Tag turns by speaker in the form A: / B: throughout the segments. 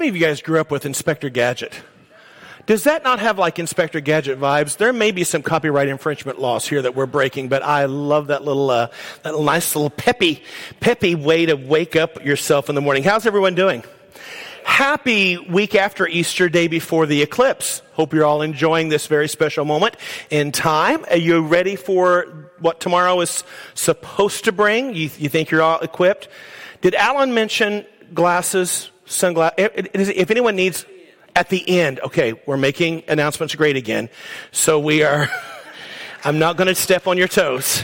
A: many of you guys grew up with Inspector Gadget? Does that not have like Inspector Gadget vibes? There may be some copyright infringement laws here that we're breaking, but I love that little nice little peppy way to wake up yourself in the morning. How's everyone doing? Happy week after Easter, day before the eclipse. Hope you're all enjoying this very special moment in time. Are you ready for what tomorrow is supposed to bring? You think you're all equipped? Did Alan mention glasses, sunglasses? If anyone needs... At the end, okay, we're making announcements great again. So I'm not going to step on your toes.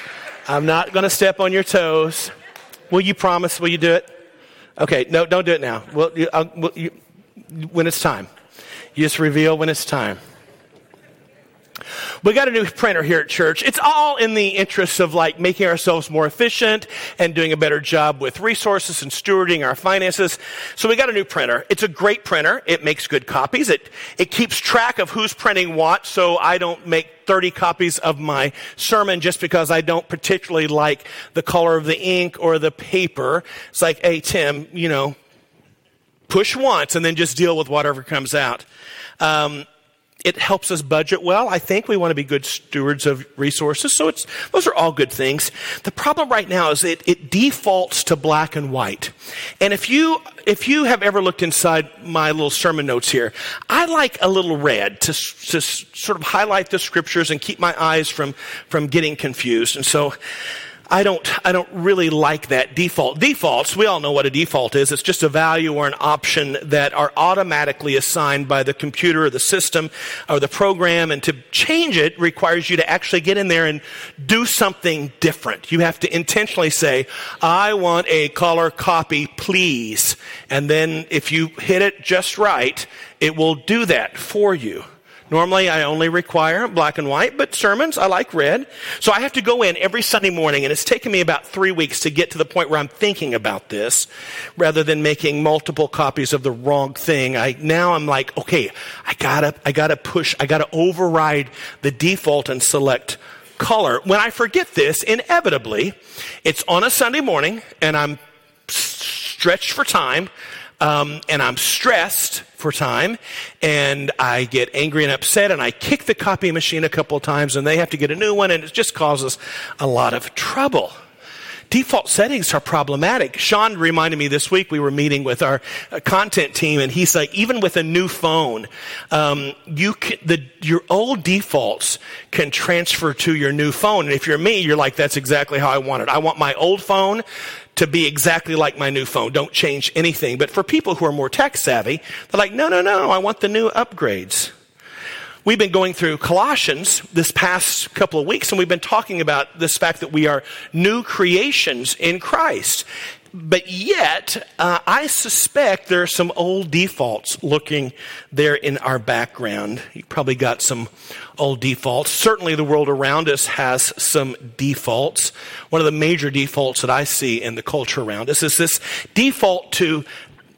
A: Will you promise? Will you do it? Okay, no, don't do it now. When it's time. You just reveal when it's time. We got a new printer here at church. It's all in the interest of like making ourselves more efficient and doing a better job with resources and stewarding our finances. So we got a new printer. It's a great printer. It makes good copies. It keeps track of who's printing what, so I don't make 30 copies of my sermon just because I don't particularly like the color of the ink or the paper. It's like, hey, Tim, push once and then just deal with whatever comes out. It helps us budget well. I think we want to be good stewards of resources. So those are all good things. The problem right now is it defaults to black and white. And if you have ever looked inside my little sermon notes here, I like a little red to sort of highlight the scriptures and keep my eyes from getting confused. And so I don't really like that default. Defaults, we all know what a default is. It's just a value or an option that are automatically assigned by the computer or the system or the program. And to change it requires you to actually get in there and do something different. You have to intentionally say, I want a color copy, please. And then if you hit it just right, it will do that for you. Normally, I only require black and white, but sermons, I like red. So I have to go in every Sunday morning, and it's taken me about 3 weeks to get to the point where I'm thinking about this, rather than making multiple copies of the wrong thing. Now I'm like, okay, I gotta override the default and select color. When I forget this, inevitably, it's on a Sunday morning, and I'm stretched for time, and I'm stressed for time, and I get angry and upset, and I kick the copy machine a couple of times, and they have to get a new one, and it just causes a lot of trouble. Default settings are problematic. Sean reminded me this week, we were meeting with our content team, and he's like, even with a new phone, your old defaults can transfer to your new phone. And if you're me, you're like, that's exactly how I want it. I want my old phone to be exactly like my new phone. Don't change anything. But for people who are more tech savvy, they're like, no, I want the new upgrades. We've been going through Colossians this past couple of weeks, and we've been talking about this fact that we are new creations in Christ. But yet, I suspect there are some old defaults looking there in our background. You probably got some old defaults. Certainly the world around us has some defaults. One of the major defaults that I see in the culture around us is this default to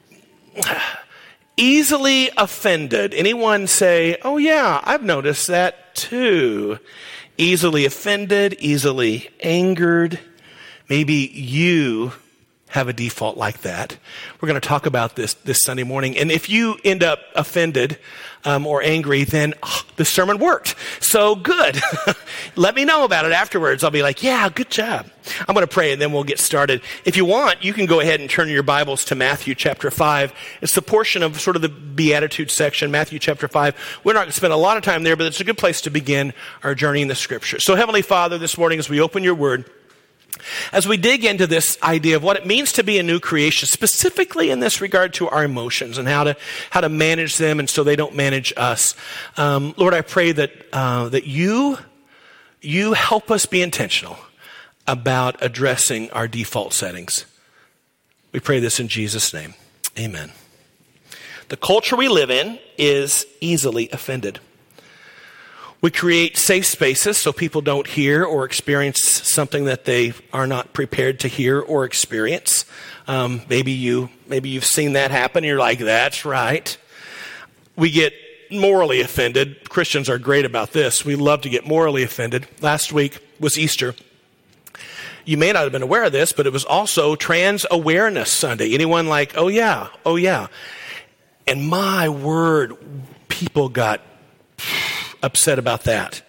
A: easily offended. Anyone say, oh yeah, I've noticed that too. Easily offended, easily angered. Maybe you have a default like that. We're going to talk about this Sunday morning. And if you end up offended or angry, then the sermon worked. So good. Let me know about it afterwards. I'll be like, yeah, good job. I'm going to pray and then we'll get started. If you want, you can go ahead and turn your Bibles to Matthew chapter 5. It's the portion of sort of the Beatitudes section, Matthew chapter 5. We're not going to spend a lot of time there, but it's a good place to begin our journey in the Scripture. So Heavenly Father, this morning as we open your Word, as we dig into this idea of what it means to be a new creation, specifically in this regard to our emotions and how to manage them and so they don't manage us, Lord, I pray that you help us be intentional about addressing our default settings. We pray this in Jesus' name. Amen. The culture we live in is easily offended. We create safe spaces so people don't hear or experience something that they are not prepared to hear or experience. Maybe you've seen that happen. And you're like, that's right. We get morally offended. Christians are great about this. We love to get morally offended. Last week was Easter. You may not have been aware of this, but it was also Trans Awareness Sunday. Anyone like, oh yeah. And my word, people got upset about that.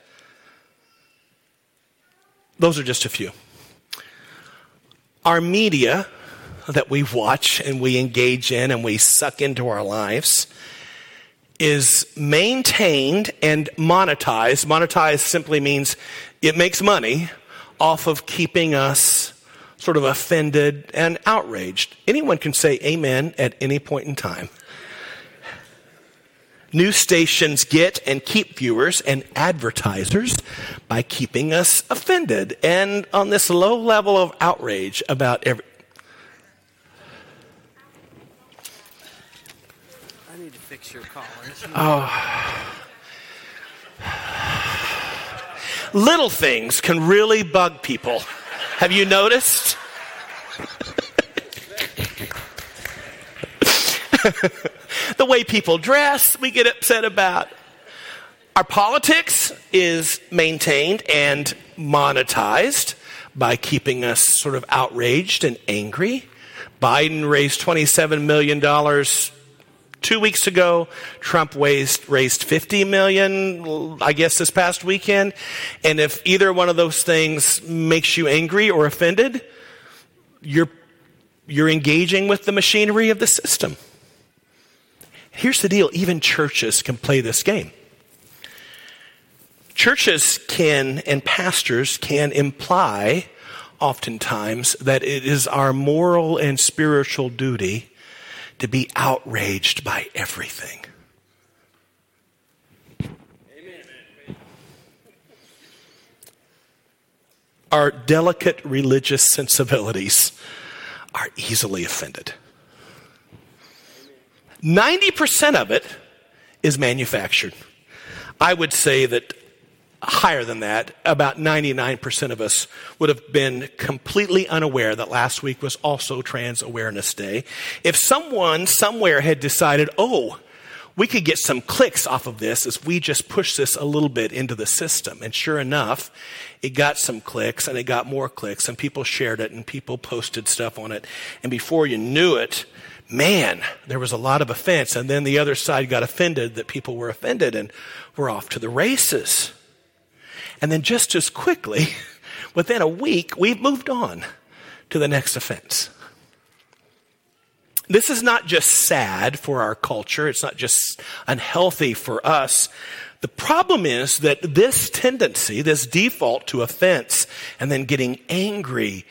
A: Those are just a few. Our media that we watch and we engage in and we suck into our lives is maintained and monetized. Monetized simply means it makes money off of keeping us sort of offended and outraged. Anyone can say amen at any point in time. News stations get and keep viewers and advertisers by keeping us offended and on this low level of outrage about every...
B: I need to fix your collar.
A: Little things can really bug people. Have you noticed? The way people dress, we get upset about. Our politics is maintained and monetized by keeping us sort of outraged and angry. Biden raised $27 million 2 weeks ago. Trump raised $50 million, I guess, this past weekend. And if either one of those things makes you angry or offended, you're engaging with the machinery of the system. Here's the deal. Even churches can play this game. Churches can, and pastors can imply oftentimes that it is our moral and spiritual duty to be outraged by everything. Amen. Our delicate religious sensibilities are easily offended. 90% of it is manufactured. I would say that higher than that, about 99% of us would have been completely unaware that last week was also Trans Awareness Day. If someone somewhere had decided, we could get some clicks off of this as we just push this a little bit into the system. And sure enough, it got some clicks and it got more clicks and people shared it and people posted stuff on it. And before you knew it, man, there was a lot of offense. And then the other side got offended that people were offended and we're off to the races. And then just as quickly, within a week, we've moved on to the next offense. This is not just sad for our culture. It's not just unhealthy for us. The problem is that this tendency, this default to offense and then getting angry,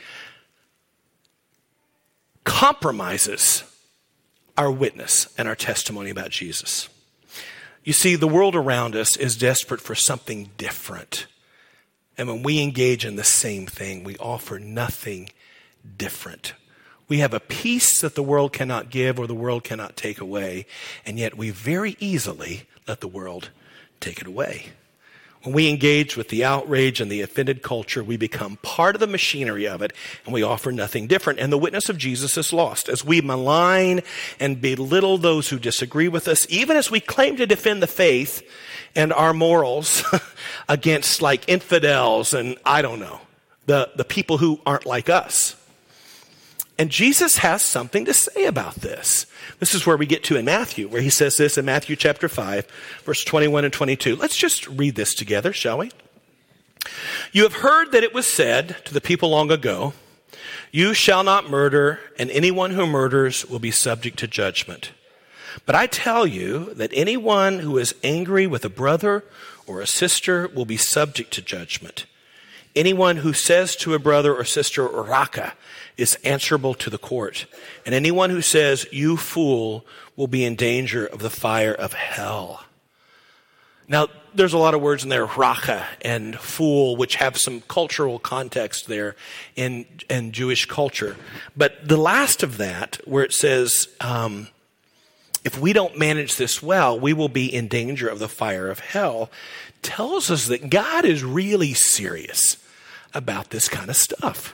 A: compromises our witness and our testimony about Jesus. You see, the world around us is desperate for something different. And when we engage in the same thing, we offer nothing different. We have a peace that the world cannot give or the world cannot take away, and yet we very easily let the world take it away. When we engage with the outrage and the offended culture, we become part of the machinery of it, and we offer nothing different. And the witness of Jesus is lost. As we malign and belittle those who disagree with us, even as we claim to defend the faith and our morals against like infidels and I don't know, the people who aren't like us. And Jesus has something to say about this. This is where we get to in Matthew, where he says this in Matthew chapter 5, verse 21 and 22. Let's just read this together, shall we? You have heard that it was said to the people long ago, you shall not murder, and anyone who murders will be subject to judgment. But I tell you that anyone who is angry with a brother or a sister will be subject to judgment. Anyone who says to a brother or sister, Raka, is answerable to the court. And anyone who says, you fool, will be in danger of the fire of hell. Now, there's a lot of words in there, Raka and fool, which have some cultural context there in Jewish culture. But the last of that, where it says, if we don't manage this well, we will be in danger of the fire of hell, tells us that God is really serious about this kind of stuff.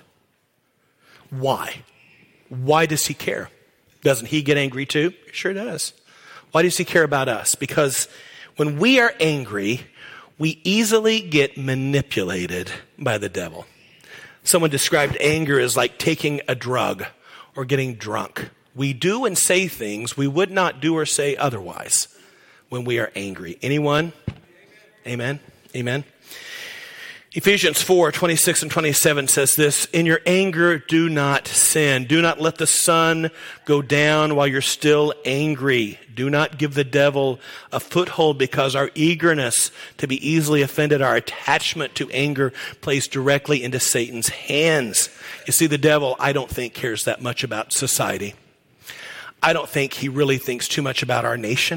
A: Why? Why does he care? Doesn't he get angry too? He sure does. Why does he care about us? Because when we are angry, we easily get manipulated by the devil. Someone described anger as like taking a drug or getting drunk We do and say things we would not do or say otherwise when we are angry. Anyone? Amen. Amen. Ephesians 4:26 and 27 says this, in your anger, do not sin. Do not let the sun go down while you're still angry. Do not give the devil a foothold, because our eagerness to be easily offended, our attachment to anger, plays directly into Satan's hands. You see, the devil, I don't think, cares that much about society. I don't think he really thinks too much about our nation.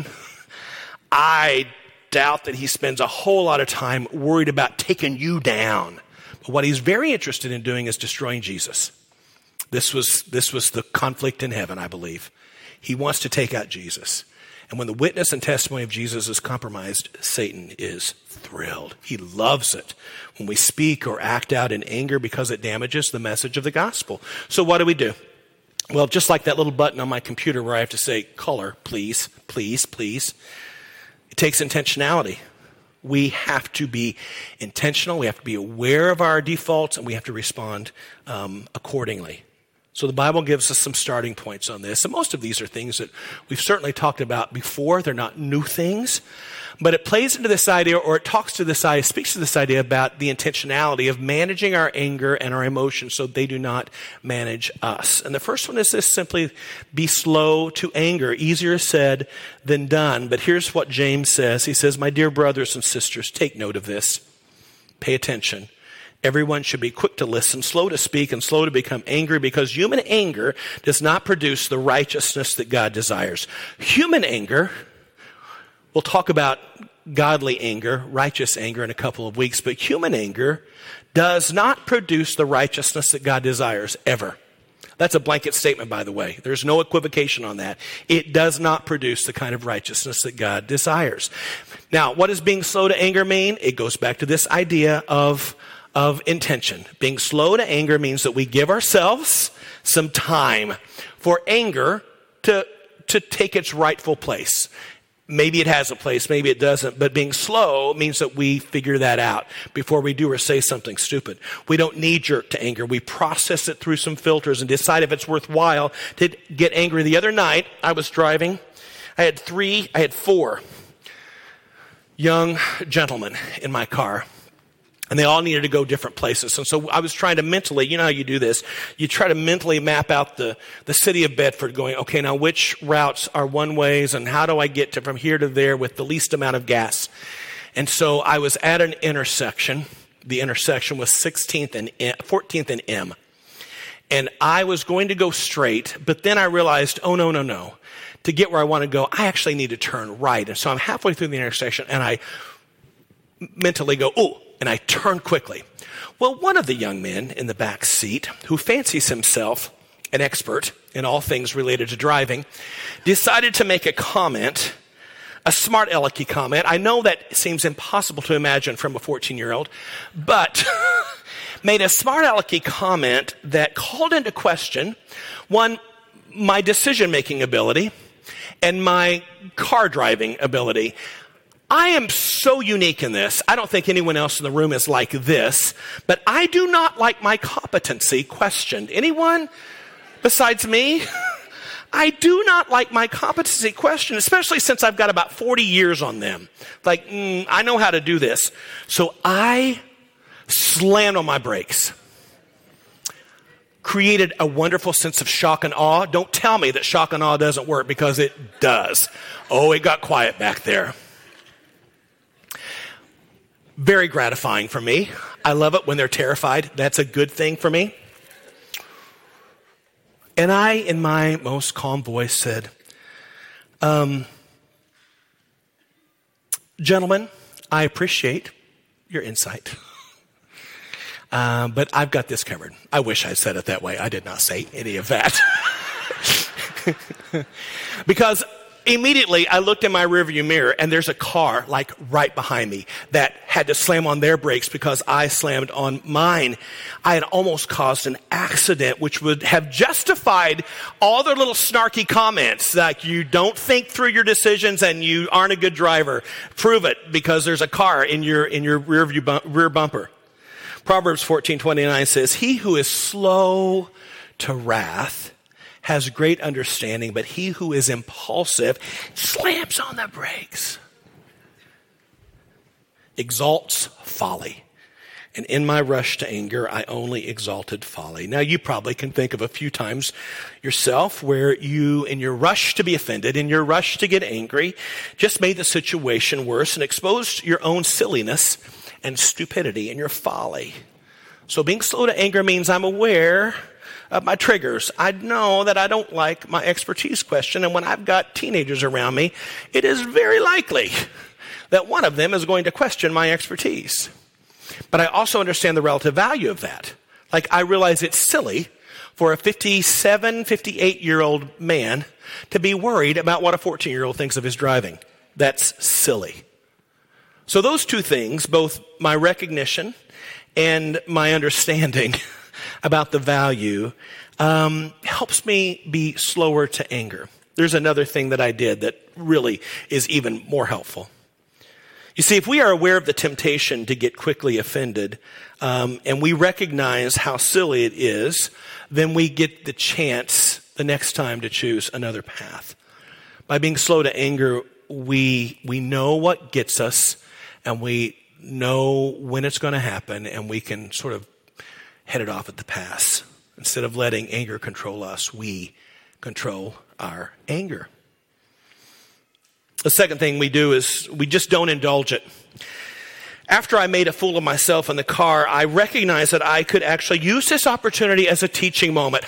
A: I doubt that he spends a whole lot of time worried about taking you down. But what he's very interested in doing is destroying Jesus. This was the conflict in heaven, I believe. He wants to take out Jesus. And when the witness and testimony of Jesus is compromised, Satan is thrilled. He loves it when we speak or act out in anger, because it damages the message of the gospel. So what do? Well, just like that little button on my computer where I have to say, color, please, please, please. It takes intentionality. We have to be intentional. We have to be aware of our defaults, and we have to respond accordingly. So the Bible gives us some starting points on this. And most of these are things that we've certainly talked about before. They're not new things. But it plays into this idea, or it talks to this idea, speaks to this idea about the intentionality of managing our anger and our emotions so they do not manage us. And the first one is this: simply be slow to anger. Easier said than done. But here's what James says. He says, my dear brothers and sisters, take note of this. Pay attention. Everyone should be quick to listen, slow to speak, and slow to become angry, because human anger does not produce the righteousness that God desires. Human anger, we'll talk about godly anger, righteous anger in a couple of weeks, but human anger does not produce the righteousness that God desires, ever. That's a blanket statement, by the way. There's no equivocation on that. It does not produce the kind of righteousness that God desires. Now, what does being slow to anger mean? It goes back to this idea of intention. Being slow to anger means that we give ourselves some time for anger to take its rightful place. Maybe it has a place, maybe it doesn't, but being slow means that we figure that out before we do or say something stupid. We don't knee-jerk to anger. We process it through some filters and decide if it's worthwhile to get angry. The other night, I was driving. I had 4 young gentlemen in my car. And they all needed to go different places. And so I was trying to mentally, you know how you do this, you try to mentally map out the city of Bedford, going, okay, now which routes are one ways, and how do I get from here to there with the least amount of gas? And so I was at an intersection. The intersection was 14th and M. And I was going to go straight, but then I realized, oh, no. To get where I want to go, I actually need to turn right. And so I'm halfway through the intersection, and I mentally go, oh, and I turn quickly. Well, one of the young men in the back seat, who fancies himself an expert in all things related to driving, decided to make a comment, a smart alecky comment. I know that seems impossible to imagine from a 14-year-old, but made a smart alecky comment that called into question, one, my decision-making ability and my car driving ability. I am so unique in this. I don't think anyone else in the room is like this, but I do not like my competency questioned. Anyone besides me? I do not like my competency questioned, especially since I've got about 40 years on them. Like, I know how to do this. So I slammed on my brakes. Created a wonderful sense of shock and awe. Don't tell me that shock and awe doesn't work, because it does. Oh, it got quiet back there. Very gratifying for me. I love it when they're terrified. That's a good thing for me. And I, in my most calm voice, said, gentlemen, I appreciate your insight. But I've got this covered. I wish I said it that way. I did not say any of that. Because immediately, I looked in my rearview mirror, and there's a car like right behind me that had to slam on their brakes because I slammed on mine. I had almost caused an accident, which would have justified all their little snarky comments, like you don't think through your decisions and you aren't a good driver. Prove it, because there's a car in your rear bumper. Proverbs 14:29 says, "He who is slow to wrath has great understanding, but he who is impulsive slams on the brakes, exalts folly. And in my rush to anger, I only exalted folly. Now, you probably can think of a few times yourself where you, in your rush to be offended, in your rush to get angry, just made the situation worse and exposed your own silliness and stupidity and your folly. So being slow to anger means I'm aware of my triggers. I know that I don't like my expertise question, and when I've got teenagers around me, it is very likely that one of them is going to question my expertise. But I also understand the relative value of that. Like, I realize it's silly for a 57, 58-year-old man to be worried about what a 14-year-old thinks of his driving. That's silly. So those two things, both my recognition and my understanding about the value, helps me be slower to anger. There's another thing that I did that really is even more helpful. You see, if we are aware of the temptation to get quickly offended, and we recognize how silly it is, then we get the chance the next time to choose another path. By being slow to anger, we know what gets us, and we know when it's going to happen, and we can sort of head it off at the pass. Instead of letting anger control us, we control our anger. The second thing we do is we just don't indulge it. After I made a fool of myself in the car, I recognized that I could actually use this opportunity as a teaching moment.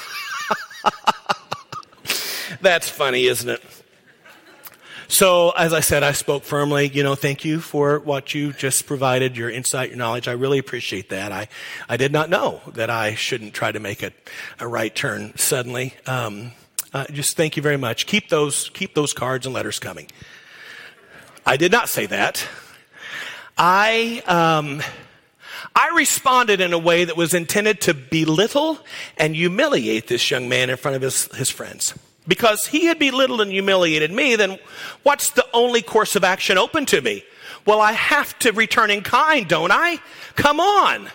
A: That's funny, isn't it? So, as I said, I spoke firmly. Thank you for what you just provided, your insight, your knowledge. I really appreciate that. I did not know that I shouldn't try to make a right turn suddenly. Just thank you very much. Keep those cards and letters coming. I did not say that. I responded in a way that was intended to belittle and humiliate this young man in front of his friends. Because he had belittled and humiliated me, then what's the only course of action open to me? Well, I have to return in kind, don't I? Come on.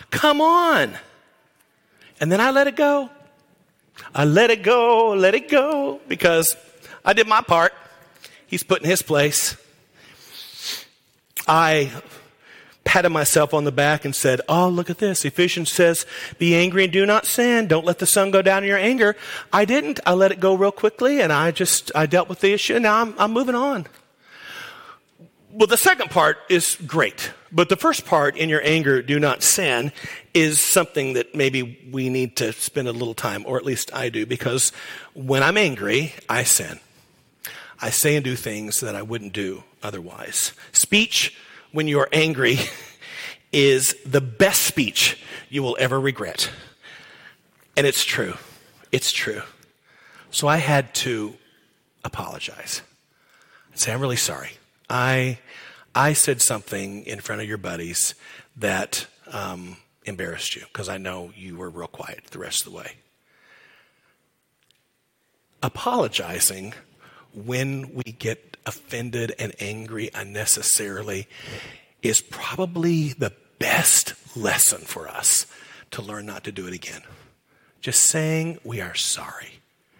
A: And then I let it go. I let it go, because I did my part. He's put in his place. I patted myself on the back and said, oh, look at this. Ephesians says, be angry and do not sin. Don't let the sun go down in your anger. I didn't. I let it go real quickly, and I dealt with the issue, and now I'm moving on. Well, the second part is great. But the first part, in your anger, do not sin, is something that maybe we need to spend a little time, or at least I do, because when I'm angry, I sin. I say and do things that I wouldn't do otherwise. Speech when you're angry is the best speech you will ever regret. And it's true. It's true. So I had to apologize and say, I'm really sorry. I said something in front of your buddies that embarrassed you, because I know you were real quiet the rest of the way. Apologizing when we get offended and angry unnecessarily is probably the best lesson for us to learn not to do it again. Just saying we are sorry.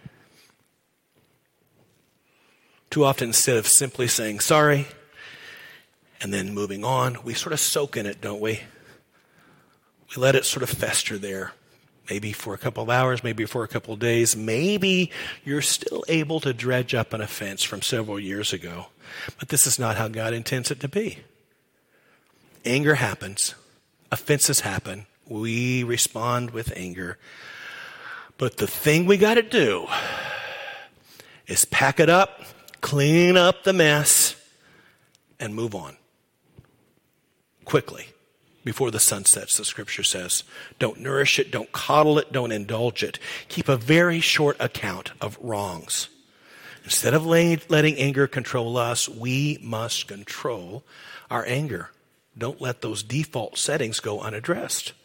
A: Too often, instead of simply saying sorry and then moving on, we sort of soak in it, don't we? We let it sort of fester there. Maybe for a couple of hours, maybe for a couple of days. Maybe you're still able to dredge up an offense from several years ago. But this is not how God intends it to be. Anger happens. Offenses happen. We respond with anger. But the thing we got to do is pack it up, clean up the mess, and move on quickly. Before the sun sets, the scripture says. Don't nourish it, don't coddle it, don't indulge it. Keep a very short account of wrongs. Instead of letting anger control us, we must control our anger. Don't let those default settings go unaddressed.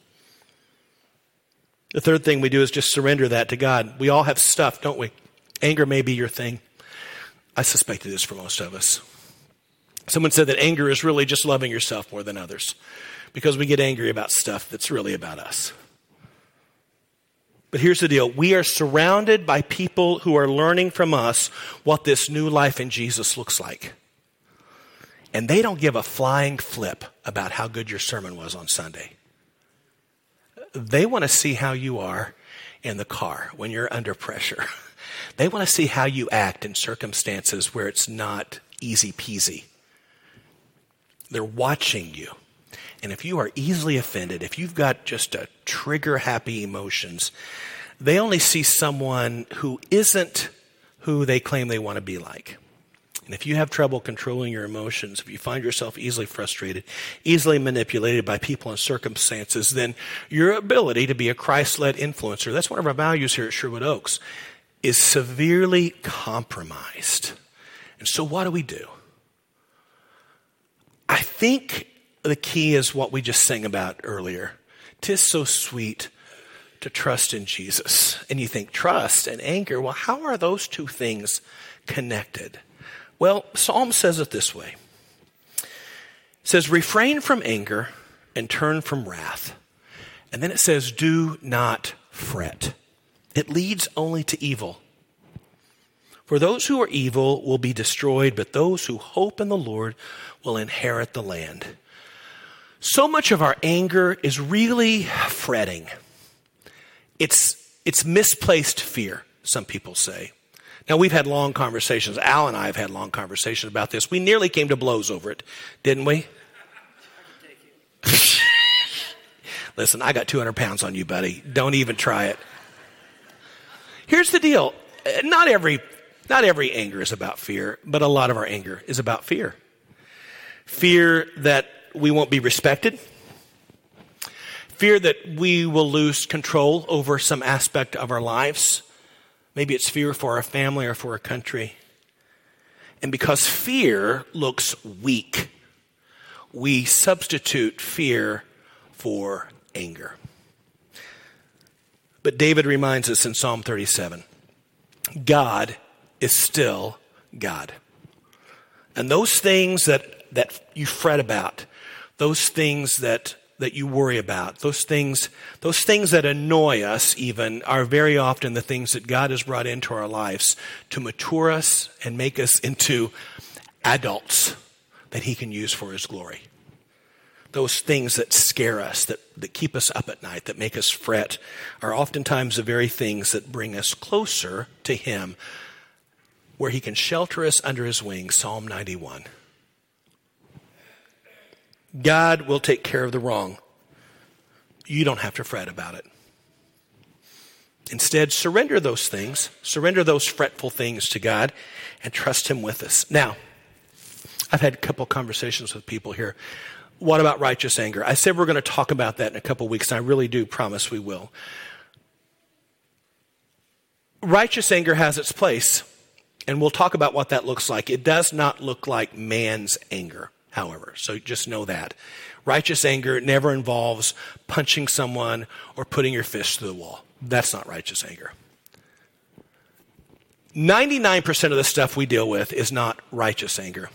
A: The third thing we do is just surrender that to God. We all have stuff, don't we? Anger may be your thing. I suspect it is for most of us. Someone said that anger is really just loving yourself more than others, because we get angry about stuff that's really about us. But here's the deal. We are surrounded by people who are learning from us what this new life in Jesus looks like. And they don't give a flying flip about how good your sermon was on Sunday. They want to see how you are in the car when you're under pressure. They want to see how you act in circumstances where it's not easy peasy. They're watching you. And if you are easily offended, if you've got just a trigger-happy emotions, they only see someone who isn't who they claim they want to be like. And if you have trouble controlling your emotions, if you find yourself easily frustrated, easily manipulated by people and circumstances, then your ability to be a Christ-led influencer, that's one of our values here at Sherwood Oaks, is severely compromised. And so what do? I think the key is what we just sang about earlier. 'Tis so sweet to trust in Jesus. And you think trust and anger, well, how are those two things connected? Well, Psalm says it this way. It says, refrain from anger and turn from wrath. And then it says, do not fret. It leads only to evil. For those who are evil will be destroyed, but those who hope in the Lord will inherit the land. So much of our anger is really fretting. It's misplaced fear, some people say. Now, we've had long conversations. Al and I have had long conversations about this. We nearly came to blows over it, didn't we? Listen, I got 200 pounds on you, buddy. Don't even try it. Here's the deal. Not every anger is about fear, but a lot of our anger is about fear. Fear that we won't be respected. Fear that we will lose control over some aspect of our lives. Maybe it's fear for our family or for our country. And because fear looks weak, we substitute fear for anger. But David reminds us in Psalm 37, God is still God. And those things that you fret about, those things that you worry about, those things that annoy us even, are very often the things that God has brought into our lives to mature us and make us into adults that he can use for his glory. Those things that scare us, that keep us up at night, that make us fret, are oftentimes the very things that bring us closer to him, where he can shelter us under his wings. Psalm 91. God will take care of the wrong. You don't have to fret about it. Instead, surrender those things, surrender those fretful things to God, and trust him with us. Now, I've had a couple conversations with people here. What about righteous anger? I said we're going to talk about that in a couple weeks, and I really do promise we will. Righteous anger has its place, and we'll talk about what that looks like. It does not look like man's anger, however, so just know that. Righteous anger never involves punching someone or putting your fist through the wall. That's not righteous anger. 99% of the stuff we deal with is not righteous anger.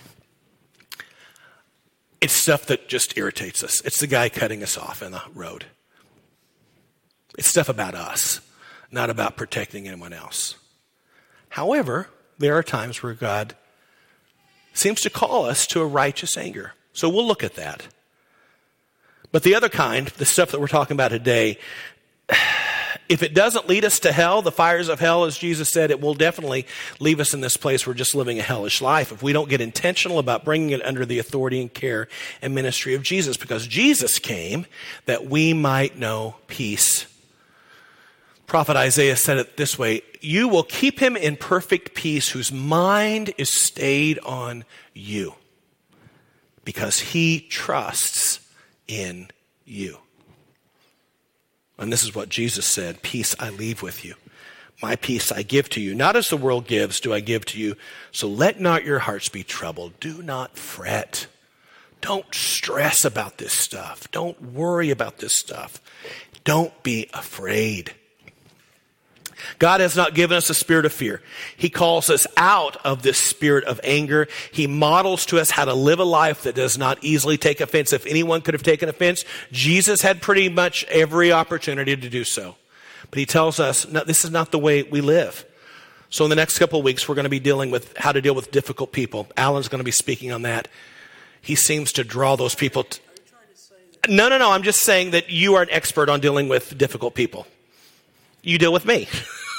A: It's stuff that just irritates us. It's the guy cutting us off in the road. It's stuff about us, not about protecting anyone else. However, there are times where God seems to call us to a righteous anger. So we'll look at that. But the other kind, the stuff that we're talking about today, if it doesn't lead us to hell, the fires of hell, as Jesus said, it will definitely leave us in this place where we're just living a hellish life if we don't get intentional about bringing it under the authority and care and ministry of Jesus. Because Jesus came that we might know peace. Prophet Isaiah said it this way, you will keep him in perfect peace whose mind is stayed on you because he trusts in you. And this is what Jesus said, peace I leave with you. My peace I give to you. Not as the world gives do I give to you. So let not your hearts be troubled. Do not fret. Don't stress about this stuff. Don't worry about this stuff. Don't be afraid. God has not given us a spirit of fear. He calls us out of this spirit of anger. He models to us how to live a life that does not easily take offense. If anyone could have taken offense, Jesus had pretty much every opportunity to do so. But he tells us, no, this is not the way we live. So in the next couple of weeks, we're going to be dealing with how to deal with difficult people. Alan's going to be speaking on that. He seems to draw those people. No. I'm just saying that you are an expert on dealing with difficult people. You deal with me.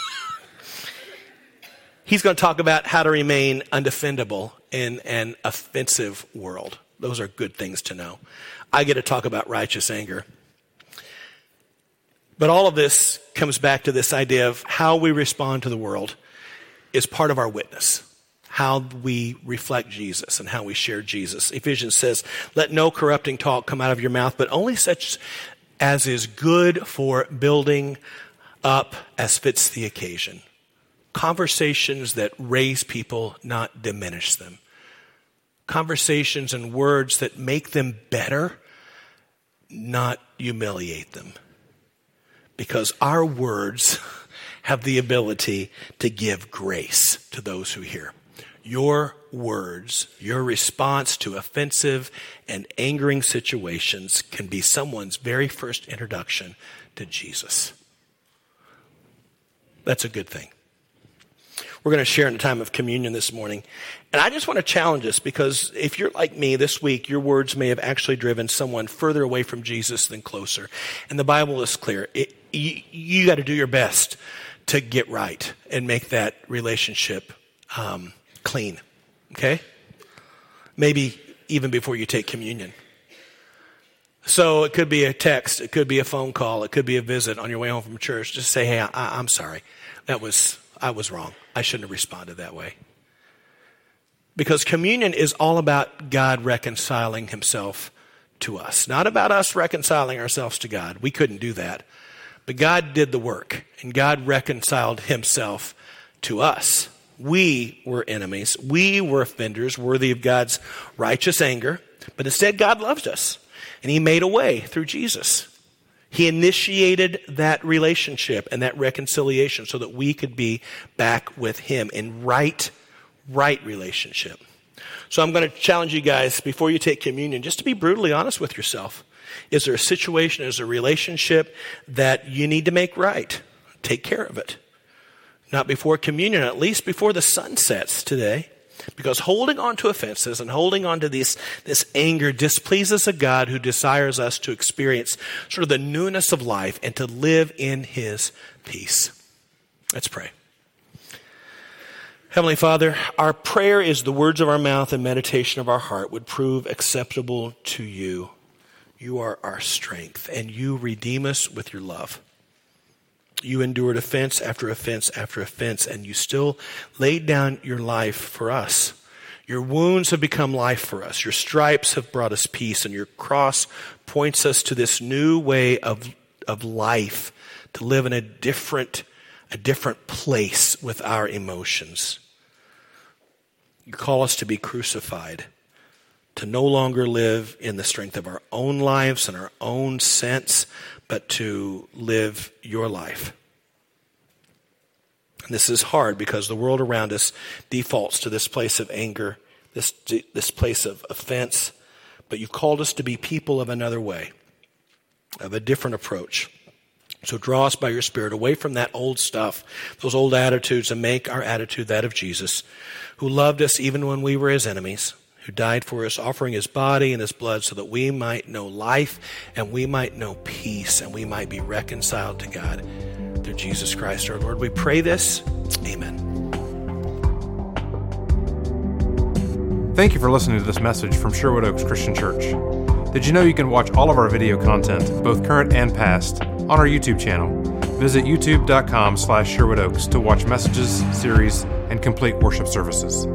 A: He's going to talk about how to remain undefendable in an offensive world. Those are good things to know. I get to talk about righteous anger. But all of this comes back to this idea of how we respond to the world is part of our witness. How we reflect Jesus and how we share Jesus. Ephesians says, let no corrupting talk come out of your mouth, but only such as is good for building up as fits the occasion. Conversations that raise people, not diminish them. Conversations and words that make them better, not humiliate them. Because our words have the ability to give grace to those who hear. Your words, your response to offensive and angering situations can be someone's very first introduction to Jesus. That's a good thing. We're going to share in the time of communion this morning. And I just want to challenge us because if you're like me this week, your words may have actually driven someone further away from Jesus than closer. And the Bible is clear. You got to do your best to get right and make that relationship clean. Okay? Maybe even before you take communion. So it could be a text. It could be a phone call. It could be a visit on your way home from church. Just say, hey, I'm sorry. I was wrong. I shouldn't have responded that way. Because communion is all about God reconciling himself to us. Not about us reconciling ourselves to God. We couldn't do that. But God did the work. And God reconciled himself to us. We were enemies. We were offenders worthy of God's righteous anger. But instead, God loved us. And he made a way through Jesus. He initiated that relationship and that reconciliation so that we could be back with him in right relationship. So I'm going to challenge you guys before you take communion just to be brutally honest with yourself. Is there a situation, is there a relationship that you need to make right? Take care of it. Not before communion, at least before the sun sets today. Because holding on to offenses and holding on to this anger displeases a God who desires us to experience sort of the newness of life and to live in his peace. Let's pray. Heavenly Father, our prayer is the words of our mouth and meditation of our heart would prove acceptable to you. You are our strength, and you redeem us with your love. You endured offense after offense after offense, and you still laid down your life for us. Your wounds have become life for us. Your stripes have brought us peace, and your cross points us to this new way of life, to live in a different place with our emotions. You call us to be crucified, to no longer live in the strength of our own lives and our own sense, but to live your life. And this is hard because the world around us defaults to this place of anger, this place of offense. But you've called us to be people of another way, of a different approach. So draw us by your Spirit away from that old stuff, those old attitudes, and make our attitude that of Jesus, who loved us even when we were his enemies, who died for us, offering his body and his blood so that we might know life and we might know peace and we might be reconciled to God through Jesus Christ our Lord. We pray this. Amen.
C: Thank you for listening to this message from Sherwood Oaks Christian Church. Did you know you can watch all of our video content, both current and past, on our YouTube channel? Visit youtube.com/Sherwood Oaks to watch messages, series, and complete worship services.